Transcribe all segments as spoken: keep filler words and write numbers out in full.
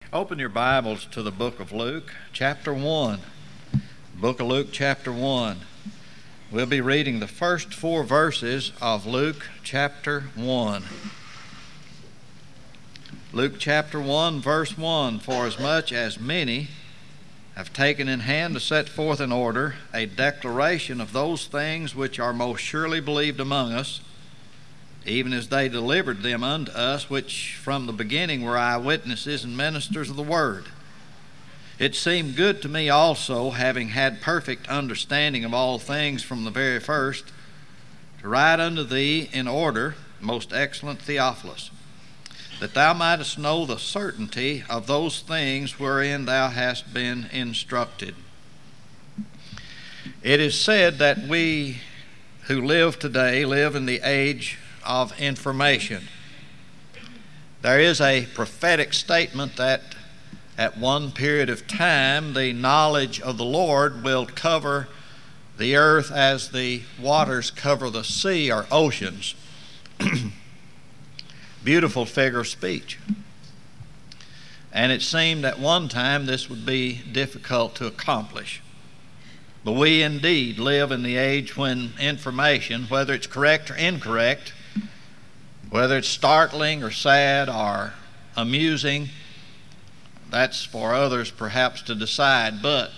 Open your Bibles to the book of Luke, chapter one. Book of Luke, chapter one. We'll be reading the first four verses of Luke, chapter one. Luke, chapter one, verse one. For as much as many have taken in hand to set forth in order a declaration of those things which are most surely believed among us, even as they delivered them unto us, which from the beginning were eyewitnesses and ministers of the word. It seemed good to me also, having had perfect understanding of all things from the very first, to write unto thee in order, most excellent Theophilus, that thou mightest know the certainty of those things wherein thou hast been instructed. It is said that we who live today live in the age of information. There is a prophetic statement that at one period of time the knowledge of the Lord will cover the earth as the waters cover the sea or oceans. Beautiful figure of speech. And it seemed at one time this would be difficult to accomplish. But we indeed live in the age when information, whether it's correct or incorrect, whether it's startling or sad or amusing, that's for others perhaps to decide. But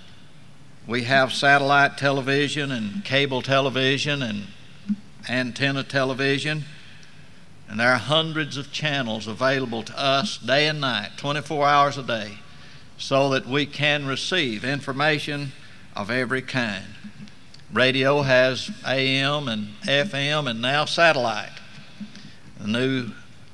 we have satellite television and cable television and antenna television, and there are hundreds of channels available to us day and night, twenty-four hours a day, so that we can receive information of every kind. Radio has A M and F M and now satellite. The new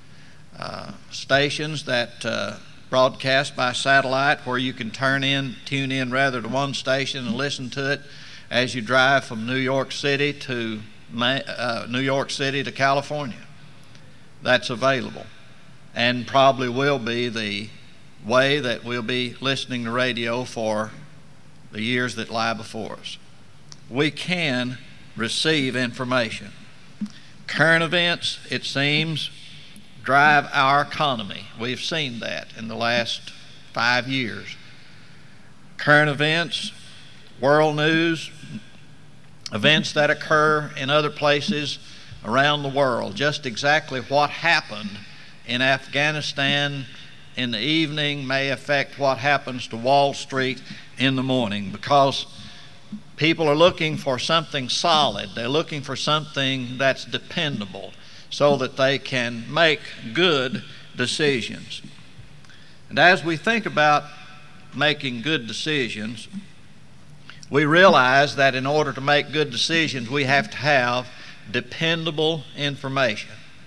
uh, stations that uh, broadcast by satellite, where you can turn in, tune in rather to one station and listen to it as you drive from New York City to uh, New York City to California. That's available, and probably will be the way that we'll be listening to radio for the years that lie before us. We can receive information. Current events, it seems, drive our economy. We've seen that in the last five years. Current events, world news, events that occur in other places around the world. Just exactly what happened in Afghanistan in the evening may affect what happens to Wall Street in the morning, because people are looking for something solid. They're looking for something that's dependable so that they can make good decisions. And as we think about making good decisions, we realize that in order to make good decisions, we have to have dependable information.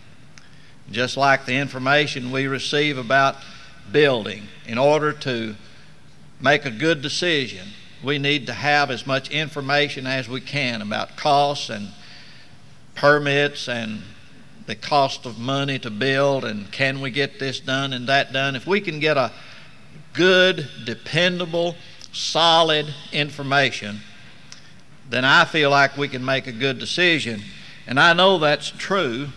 Just like the information we receive about building, in order to make a good decision, we need to have as much information as we can about costs and permits and the cost of money to build, and can we get this done and that done. If we can get a good, dependable, solid information, then I feel like we can make a good decision. And I know that's true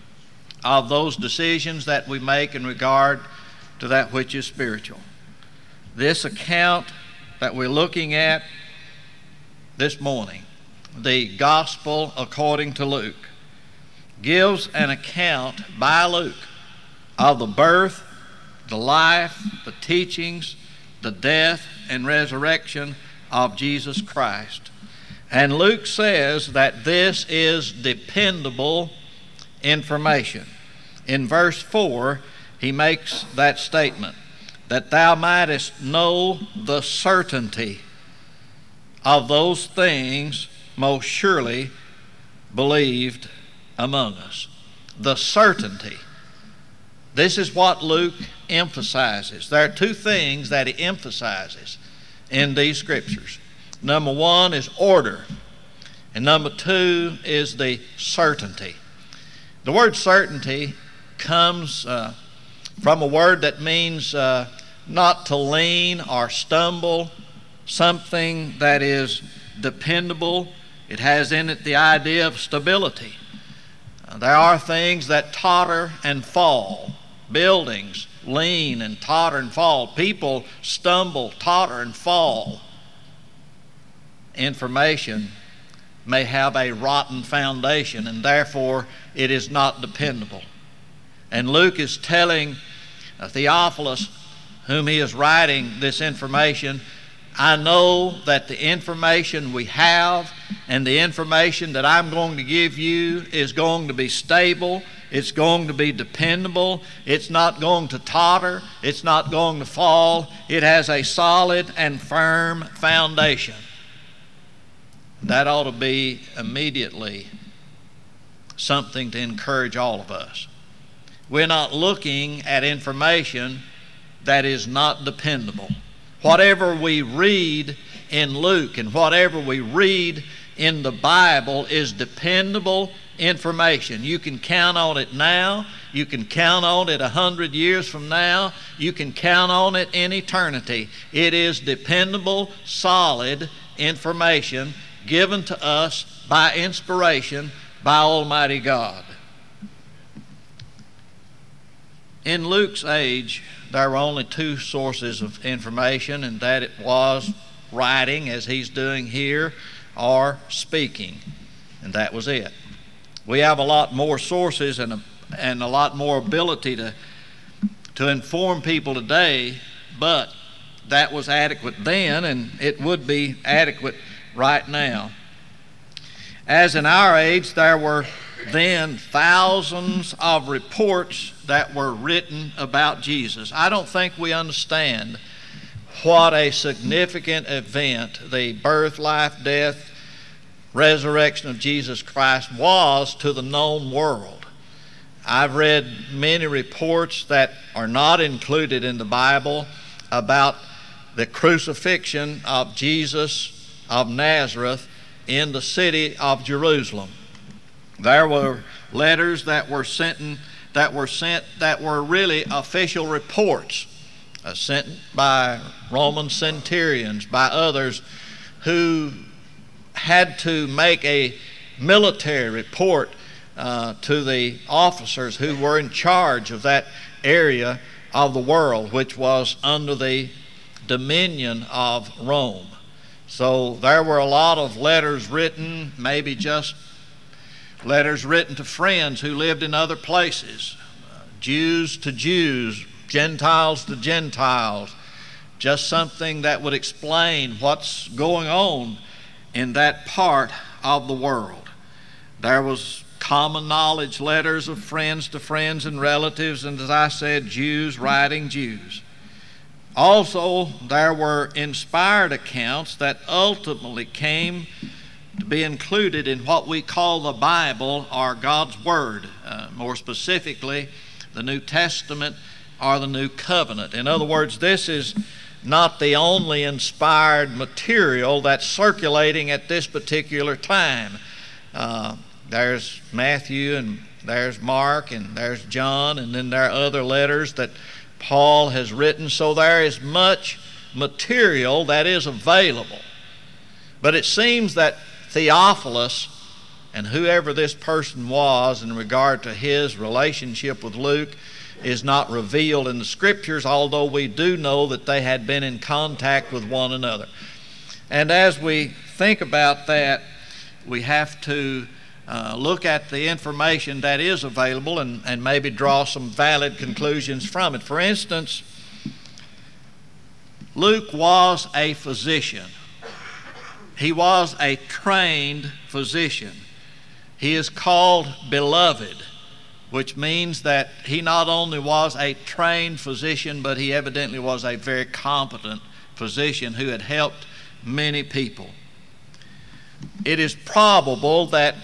of those decisions that we make in regard to that which is spiritual. This account that we're looking at this morning, the Gospel according to Luke, gives an account by Luke of the birth, the life, the teachings, the death, and resurrection of Jesus Christ. And Luke says that this is dependable information. In verse four, he makes that statement, that thou mightest know the certainty of those things most surely believed among us. The certainty. This is what Luke emphasizes. There are two things that he emphasizes in these scriptures. Number one is order, and number two is the certainty. The word certainty comes uh, from a word that means uh, not to lean or stumble, something that is dependable. It has in it the idea of stability. Uh, there are things that totter and fall, buildings lean and totter and fall. People stumble, totter, and fall. Information may have a rotten foundation, and therefore it is not dependable. And Luke is telling Theophilus, whom he is writing this information, I know that the information we have and the information that I'm going to give you is going to be stable, it's going to be dependable, it's not going to totter, it's not going to fall, it has a solid and firm foundation. That ought to be immediately something to encourage all of us. We're not looking at information that is not dependable. Whatever we read in Luke and whatever we read in the Bible is dependable information. You can count on it now. You can count on it a hundred years from now. You can count on it in eternity. It is dependable, solid information given to us by inspiration by Almighty God. In Luke's age, there were only two sources of information, and that it was writing, as he's doing here, or speaking, and that was it. We have a lot more sources and a, and a lot more ability to, to inform people today, but that was adequate then, and it would be adequate right now. As in our age, there were then thousands of reports that were written about Jesus. I don't think we understand what a significant event the birth, life, death, resurrection of Jesus Christ was to the known world. I've read many reports that are not included in the Bible about the crucifixion of Jesus of Nazareth in the city of Jerusalem. There were letters that were sent that were sent that were really official reports uh, sent by Roman centurions, by others who had to make a military report uh, to the officers who were in charge of that area of the world, which was under the dominion of Rome. So there were a lot of letters written, maybe just letters written to friends who lived in other places, uh, Jews to Jews, Gentiles to Gentiles, just something that would explain what's going on in that part of the world. There was common knowledge letters of friends to friends and relatives, and as I said, Jews writing Jews. Also, there were inspired accounts that ultimately came to be included in what we call the Bible, or God's Word, uh, more specifically the New Testament or the New Covenant. In other words, this is not the only inspired material that's circulating at this particular time. Uh, there's Matthew, and there's Mark, and there's John, and then there are other letters that Paul has written. So there is much material that is available. But it seems that Theophilus, and whoever this person was in regard to his relationship with Luke, is not revealed in the Scriptures, although we do know that they had been in contact with one another. And as we think about that, we have to uh, look at the information that is available and, and maybe draw some valid conclusions from it. For instance, Luke was a physician. He was a trained physician. He is called beloved, which means that he not only was a trained physician, but he evidently was a very competent physician who had helped many people. It is probable that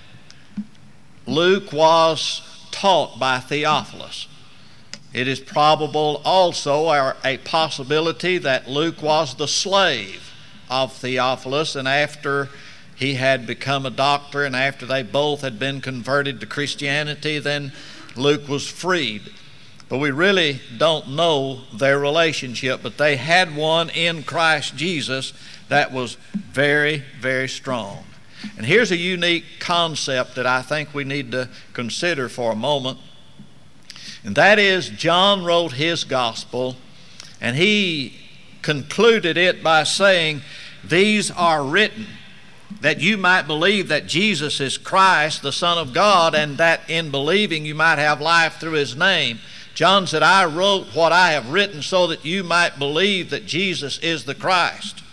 Luke was taught by Theophilus. It is probable also, or a possibility, that Luke was the slave of Theophilus, and after he had become a doctor and after they both had been converted to Christianity, then Luke was freed. But we really don't know their relationship, but they had one in Christ Jesus that was very, very strong. And here's a unique concept that I think we need to consider for a moment. And that is, John wrote his gospel, and he concluded it by saying, these are written that you might believe that Jesus is Christ, the Son of God, and that in believing you might have life through his name. John said, I wrote what I have written so that you might believe that Jesus is the Christ.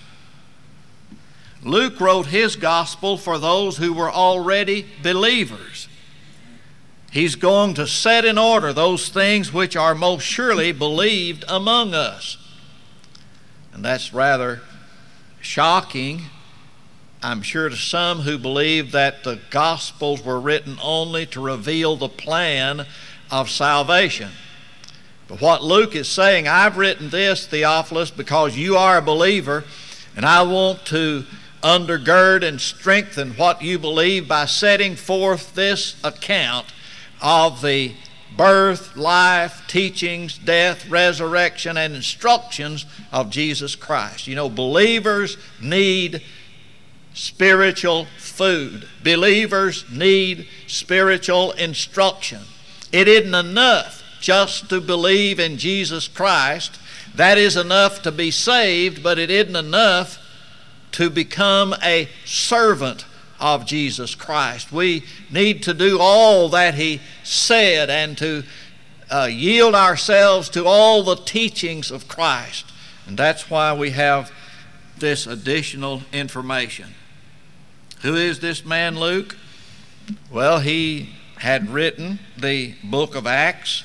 Luke wrote his gospel for those who were already believers. He's going to set in order those things which are most surely believed among us. And that's rather shocking, I'm sure, to some who believe that the Gospels were written only to reveal the plan of salvation. But what Luke is saying, I've written this, Theophilus, because you are a believer, and I want to undergird and strengthen what you believe by setting forth this account of the birth, life, teachings, death, resurrection, and instructions of Jesus Christ. You know, believers need spiritual food. Believers need spiritual instruction. It isn't enough just to believe in Jesus Christ. That is enough to be saved, but it isn't enough to become a servant of Jesus Christ. We need to do all that he said and to uh, yield ourselves to all the teachings of Christ. And that's why we have this additional information. Who is this man Luke? Well, he had written the book of Acts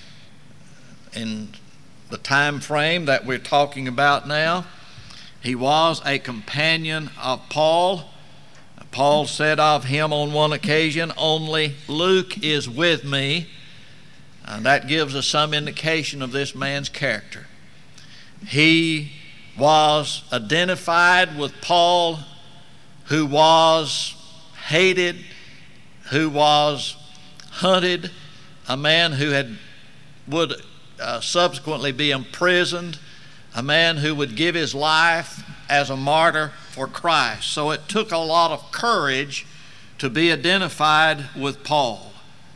in the time frame that we're talking about now. He was a companion of Paul. Paul said of him on one occasion, only Luke is with me. And that gives us some indication of this man's character. He was identified with Paul, who was hated, who was hunted, a man who had would uh, subsequently be imprisoned, a man who would give his life as a martyr for Christ. So it took a lot of courage to be identified with Paul.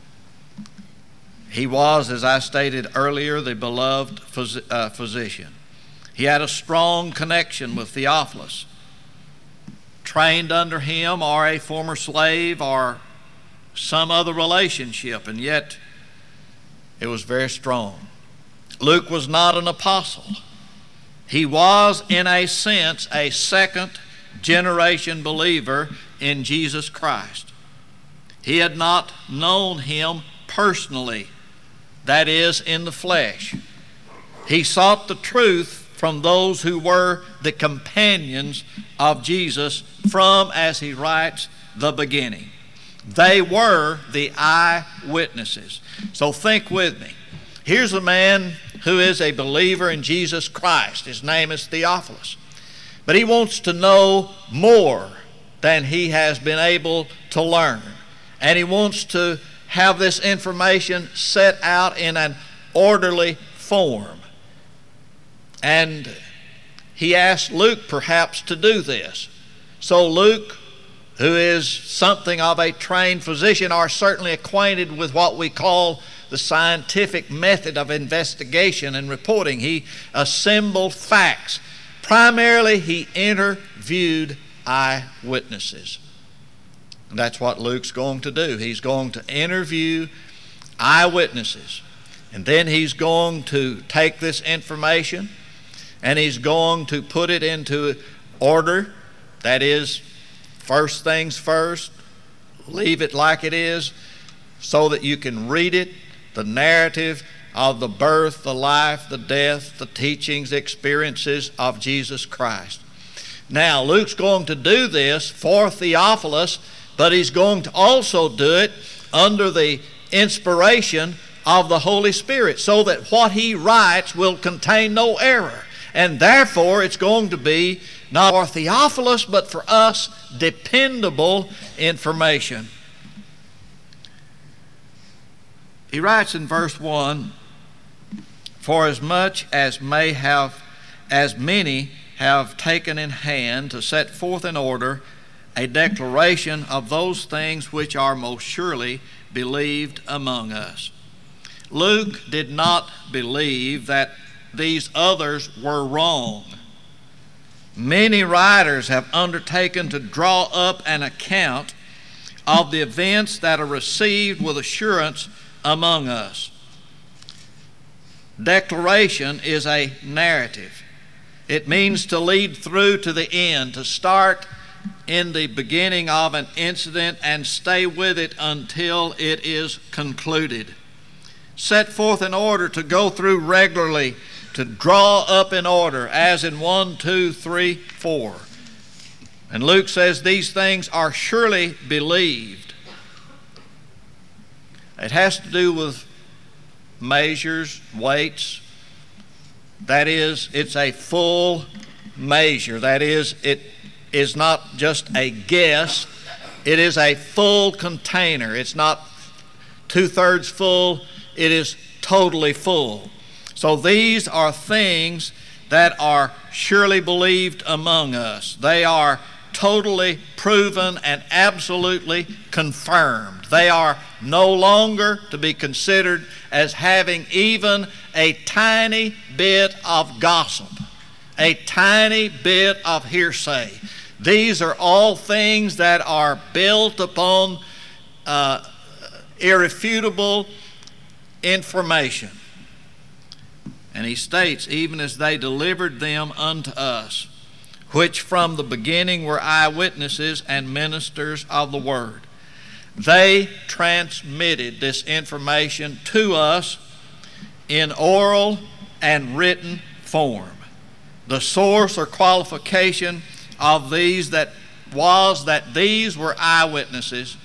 He was, as I stated earlier, the beloved phys- uh, physician. He had a strong connection with Theophilus, trained under him or a former slave or some other relationship, and yet it was very strong. Luke was not an apostle. He was, in a sense, a second generation believer in Jesus Christ. He had not known him personally, that is, in the flesh. He sought the truth from those who were the companions of Jesus from, as he writes, the beginning. They were the eyewitnesses. So think with me. Here's a man who is a believer in Jesus Christ. His name is Theophilus. But he wants to know more than he has been able to learn. And he wants to have this information set out in an orderly form. And he asked Luke perhaps to do this. So Luke, who is something of a trained physician, or certainly acquainted with what we call the scientific method of investigation and reporting, he assembled facts. Primarily, he interviewed eyewitnesses. And that's what Luke's going to do. He's going to interview eyewitnesses. And then he's going to take this information and he's going to put it into order. That is, first things first, leave it like it is so that you can read it, the narrative of the birth, the life, the death, the teachings, the experiences of Jesus Christ. Now, Luke's going to do this for Theophilus, but he's going to also do it under the inspiration of the Holy Spirit, so that what he writes will contain no error. And therefore, it's going to be not for Theophilus, but for us, dependable information. He writes in verse one, for as much as may have, as many have taken in hand to set forth in order a declaration of those things which are most surely believed among us. Luke did not believe that these others were wrong. Many writers have undertaken to draw up an account of the events that are received with assurance among us. Declaration is a narrative. It means to lead through to the end, to start in the beginning of an incident and stay with it until it is concluded. Set forth in order, to go through regularly, to draw up in order, as in one, two, three, four. And Luke says these things are surely believed. It has to do with measures, weights. That is, it's a full measure. That is, it is not just a guess. It is a full container. It's not two-thirds full. It is totally full. So these are things that are surely believed among us. They are totally proven and absolutely confirmed. They are no longer to be considered as having even a tiny bit of gossip, a tiny bit of hearsay. These are all things that are built upon uh, irrefutable information. And he states, even as they delivered them unto us, which from the beginning were eyewitnesses and ministers of the word. They transmitted this information to us in oral and written form. The source or qualification of these that was that these were eyewitnesses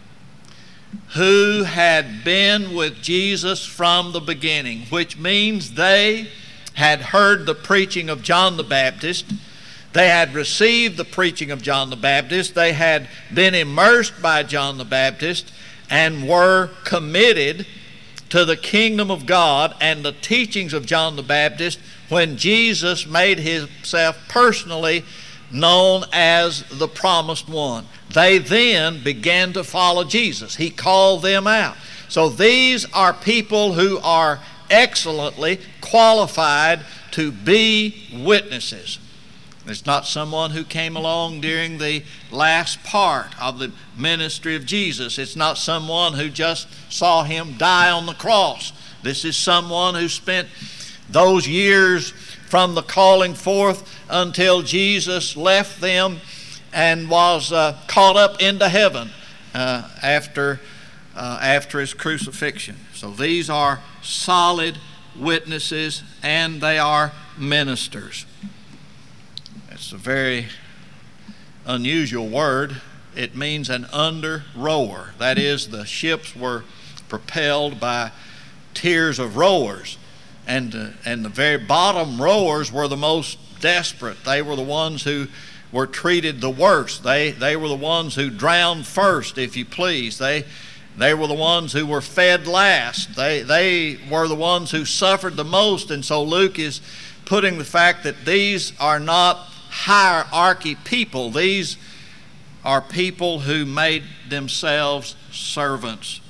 who had been with Jesus from the beginning, which means they had heard the preaching of John the Baptist. They had received the preaching of John the Baptist. They had been immersed by John the Baptist and were committed to the kingdom of God and the teachings of John the Baptist when Jesus made himself personally known as the promised one. They then began to follow Jesus. He called them out. So these are people who are excellently qualified to be witnesses. It's not someone who came along during the last part of the ministry of Jesus. It's not someone who just saw him die on the cross. This is someone who spent those years from the calling forth until Jesus left them and was uh, caught up into heaven uh, after, uh, after his crucifixion. So these are solid witnesses and they are ministers. It's a very unusual word. It means an under rower. That is, the ships were propelled by tiers of rowers. And, uh, and the very bottom rowers were the most desperate. They were the ones who were treated the worst. They, they were the ones who drowned first, if you please. They, they were the ones who were fed last. They, they were the ones who suffered the most. And so Luke is putting the fact that these are not hierarchy people. These are people who made themselves servants.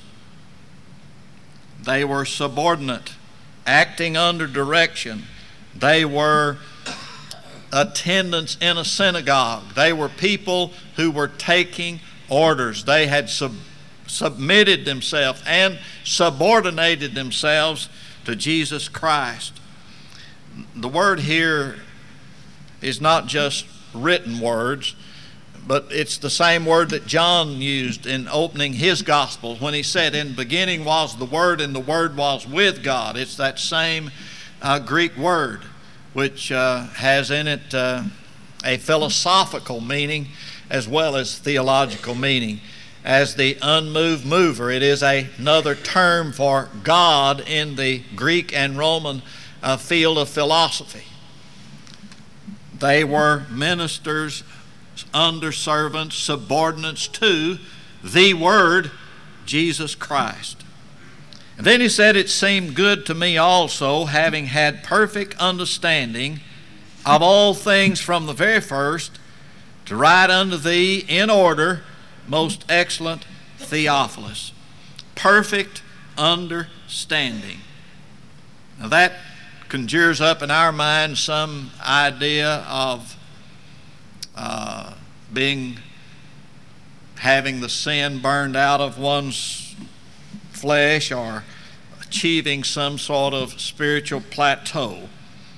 They were subordinate, acting under direction. They were attendants in a synagogue. They were people who were taking orders. They had sub- submitted themselves and subordinated themselves to Jesus Christ. The word here is not just written words, but it's the same word that John used in opening his gospel when he said, "In the beginning was the Word, and the Word was with God." It's that same uh, Greek word, which uh, has in it uh, a philosophical meaning as well as theological meaning. As the unmoved mover, it is a, another term for God in the Greek and Roman uh, field of philosophy. They were ministers, under servants, subordinates to the Word, Jesus Christ. And then he said, "It seemed good to me also, having had perfect understanding of all things from the very first, to write unto thee in order, most excellent Theophilus." Perfect understanding. Now that conjures up in our minds some idea of uh, being, having the sin burned out of one's flesh, or achieving some sort of spiritual plateau.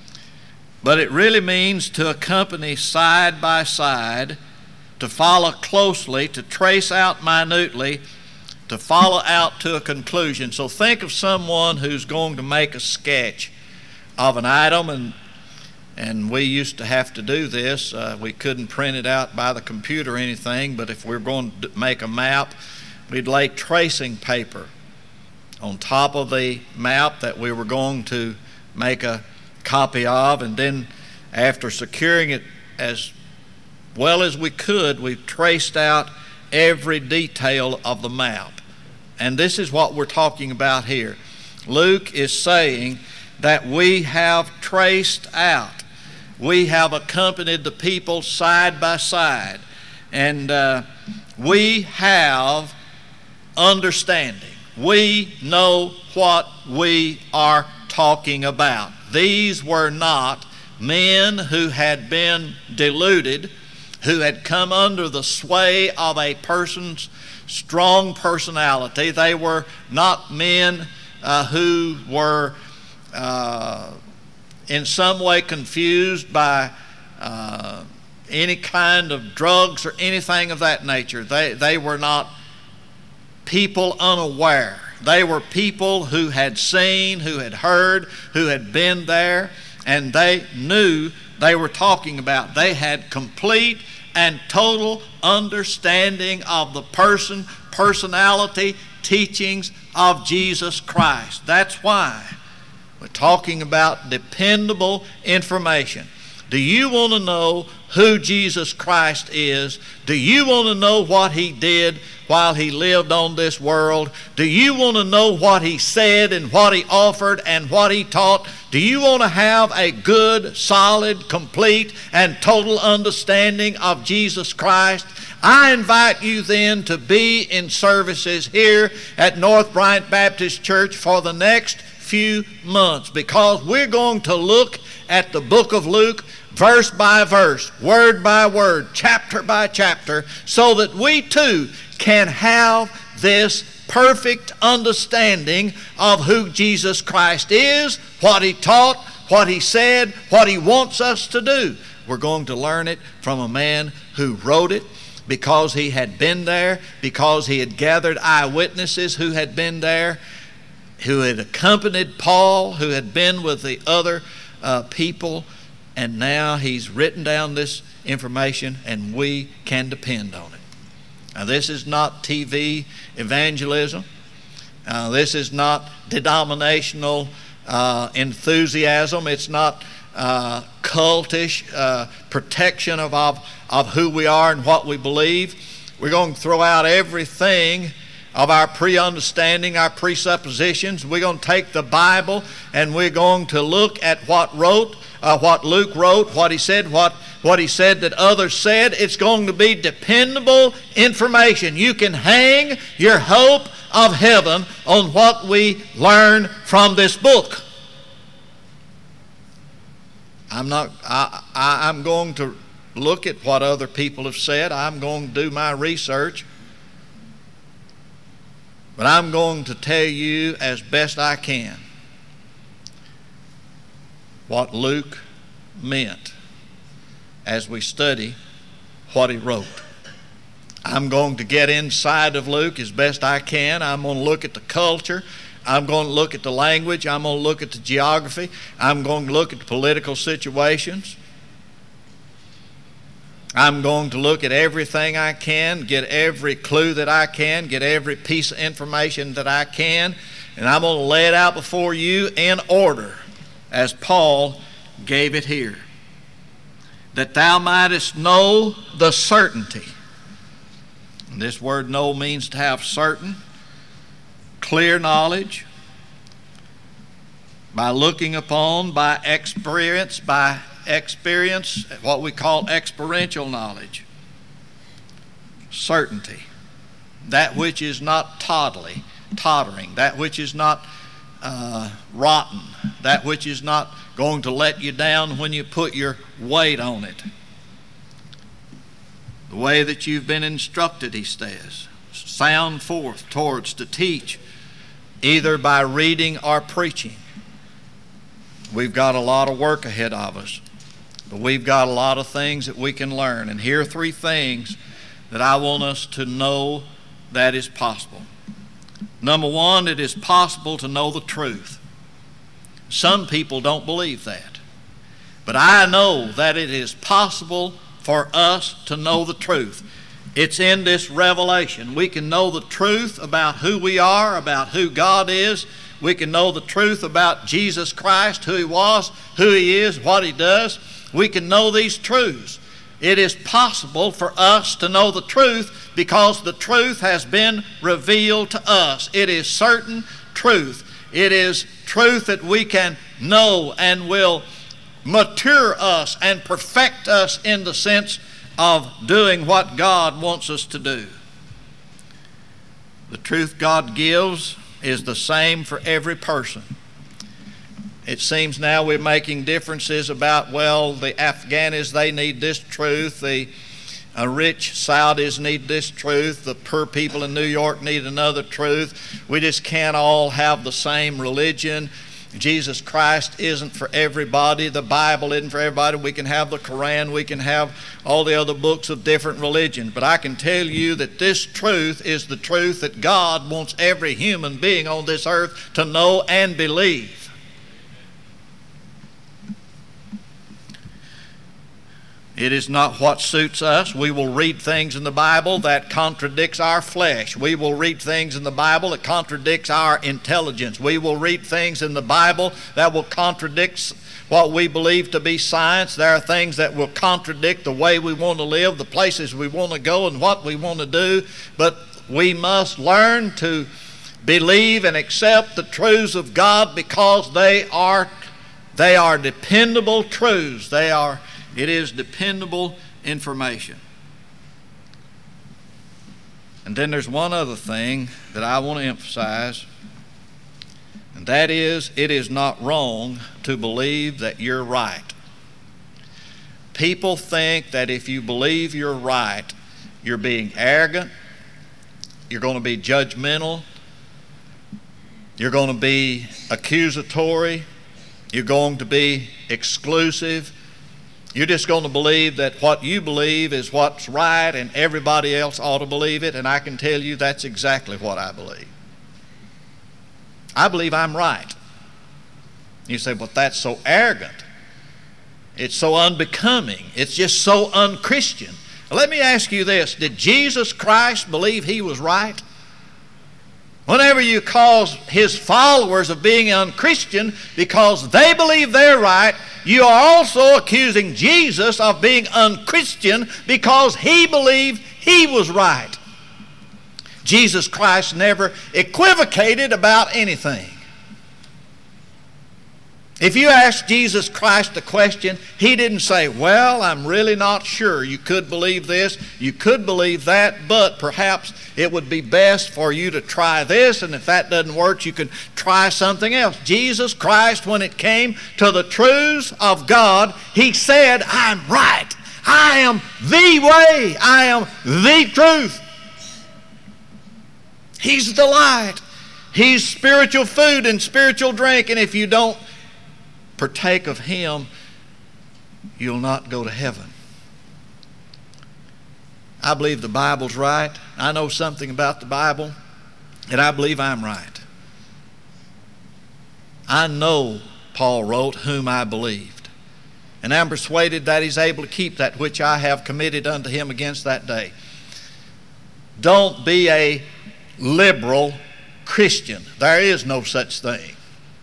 But it really means to accompany side by side, to follow closely, to trace out minutely, to follow out to a conclusion. So think of someone who's going to make a sketch of an item, and and we used to have to do this. Uh, we couldn't print it out by the computer or anything, but if we were going to make a map, we'd lay tracing paper on top of the map that we were going to make a copy of, and then after securing it as well as we could, we traced out every detail of the map. And this is what we're talking about here. Luke is saying that we have traced out, we have accompanied the people side by side, and uh, we have understanding. We know what we are talking about. These were not men who had been deluded, who had come under the sway of a person's strong personality. They were not men uh, who were uh, in some way confused by uh, any kind of drugs or anything of that nature. They, they were not people unaware. They were people who had seen, who had heard, who had been there, and they knew they were talking about. They had complete and total understanding of the person, personality, teachings of Jesus Christ. That's why we're talking about dependable information. Do you want to know who Jesus Christ is? Do you want to know what He did while He lived on this world? Do you want to know what He said and what He offered and what He taught? Do you want to have a good, solid, complete, and total understanding of Jesus Christ? I invite you then to be in services here at North Bryant Baptist Church for the next few months, because we're going to look at the book of Luke verse by verse, word by word, chapter by chapter, so that we too can have this perfect understanding of who Jesus Christ is, what He taught, what He said, what He wants us to do. We're going to learn it from a man who wrote it, because he had been there, because he had gathered eyewitnesses who had been there, who had accompanied Paul, who had been with the other uh, people, and now he's written down this information and we can depend on it. Now, this is not T V evangelism. Uh, this is not denominational uh, enthusiasm. It's not uh, cultish uh, protection of, of, of who we are and what we believe. We're going to throw out everything of our pre-understanding, our presuppositions. We're going to take the Bible and we're going to look at what wrote, uh, what Luke wrote, what he said, what, what he said that others said. It's going to be dependable information. You can hang your hope of heaven on what we learn from this book. I'm not, I, I, I'm going to look at what other people have said. I'm going to do my research. But I'm going to tell you as best I can what Luke meant as we study what he wrote. I'm going to get inside of Luke as best I can. I'm going to look at the culture. I'm going to look at the language. I'm going to look at the geography. I'm going to look at the political situations. I'm going to look at everything I can, get every clue that I can, get every piece of information that I can, and I'm going to lay it out before you in order as Paul gave it here. That thou mightest know the certainty. And this word know means to have certain, clear knowledge, by looking upon, by experience, by experience, what we call experiential knowledge. Certainty. That which is not tawdry, tottering, that which is not uh, rotten, that which is not going to let you down when you put your weight on it. The way that you've been instructed, he says, sound forth towards to teach, either by reading or preaching. We've got a lot of work ahead of us, but we've got a lot of things that we can learn. And here are three things that I want us to know that is possible. Number one, it is possible to know the truth. Some people don't believe that, but I know that it is possible for us to know the truth. It's in this revelation. We can know the truth about who we are, about who God is. We can know the truth about Jesus Christ, who he was, who he is, what he does. We can know these truths. It is possible for us to know the truth because the truth has been revealed to us. It is certain truth. It is truth that we can know and will mature us and perfect us in the sense of doing what God wants us to do. The truth God gives is the same for every person. It seems now we're making differences about, well, the Afghanis, they need this truth, the uh, rich Saudis need this truth, the poor people in New York need another truth. We just can't all have the same religion. Jesus Christ isn't for everybody. The Bible isn't for everybody. We can have the Quran. We can have all the other books of different religions. But I can tell you that this truth is the truth that God wants every human being on this earth to know and believe. It is not what suits us. We will read things in the Bible that contradicts our flesh. We will read things in the Bible that contradicts our intelligence. We will read things in the Bible that will contradict what we believe to be science. There are things that will contradict the way we want to live, the places we want to go, and what we want to do. But we must learn to believe and accept the truths of God because they are, they are dependable truths. They are It is dependable information. And then there's one other thing that I want to emphasize, and that is, it is not wrong to believe that you're right. People think that if you believe you're right, you're being arrogant, you're going to be judgmental, you're going to be accusatory, you're going to be exclusive. You're just going to believe that what you believe is what's right and everybody else ought to believe it, and I can tell you that's exactly what I believe. I believe I'm right. You say, but that's so arrogant. It's so unbecoming. It's just so unchristian. Let me ask you this. Did Jesus Christ believe he was right? Whenever you cause his followers of being unchristian because they believe they're right, you are also accusing Jesus of being unchristian because he believed he was right. Jesus Christ never equivocated about anything. If you ask Jesus Christ a question, he didn't say, well, I'm really not sure. You could believe this, you could believe that, but perhaps it would be best for you to try this, and if that doesn't work, you can try something else. Jesus Christ, when it came to the truths of God, he said, I'm right. I am the way. I am the truth. He's the light. He's spiritual food and spiritual drink, and if you don't partake of him, you'll not go to heaven. I believe the Bible's right. I know something about the Bible, and I believe I'm right. I know, Paul wrote, whom I believed, and I'm persuaded that he's able to keep that which I have committed unto him against that day. Don't be a liberal Christian. There is no such thing.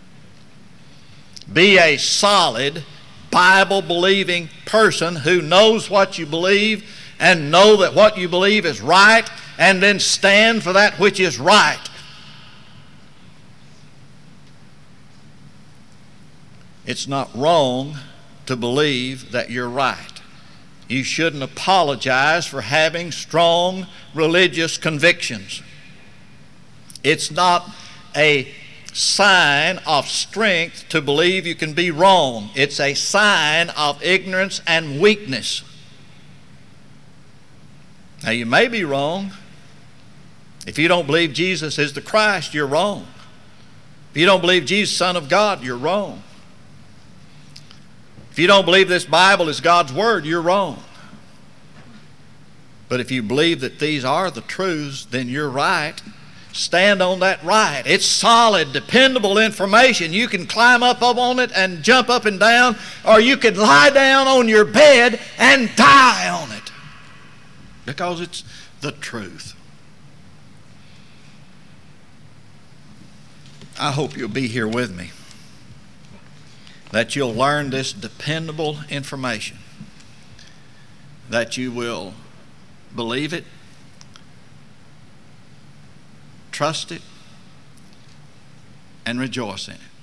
Be a solid, Bible-believing person who knows what you believe and know that what you believe is right, and then stand for that which is right. It's not wrong to believe that you're right. You shouldn't apologize for having strong religious convictions. It's not a sign of strength to believe you can be wrong. It's a sign of ignorance and weakness. Now, you may be wrong. If you don't believe Jesus is the Christ, you're wrong. If you don't believe Jesus, Son of God, you're wrong. If you don't believe this Bible is God's Word, you're wrong. But if you believe that these are the truths, then you're right. Stand on that right. It's solid, dependable information. You can climb up, up on it and jump up and down, or you can lie down on your bed and die on it, because it's the truth. I hope you'll be here with me, that you'll learn this dependable information, that you will believe it, trust it, and rejoice in it.